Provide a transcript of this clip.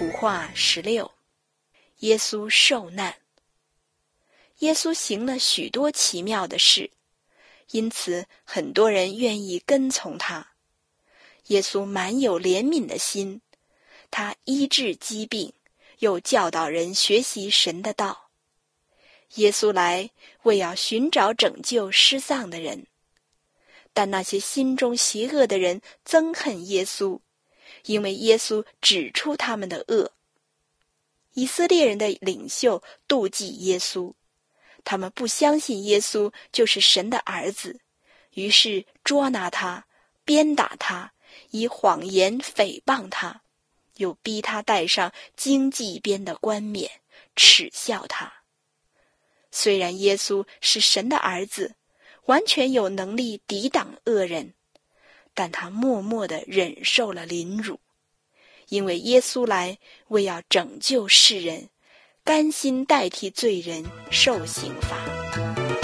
图画16，耶稣受难。耶稣行了许多奇妙的事，因此很多人愿意跟从他。耶稣满有怜悯的心，他医治疾病，又教导人学习神的道。耶稣来为要寻找拯救失丧的人，但那些心中邪恶的人憎恨耶稣，因为耶稣指出他们的恶。以色列人的领袖妒忌耶稣，他们不相信耶稣就是神的儿子，于是捉拿他，鞭打他，以谎言诽谤他，又逼他戴上荆棘边的冠冕，耻笑他。虽然耶稣是神的儿子，完全有能力抵挡恶人，但他默默地忍受了凌辱，因为耶稣来为要拯救世人，甘心代替罪人受刑罚。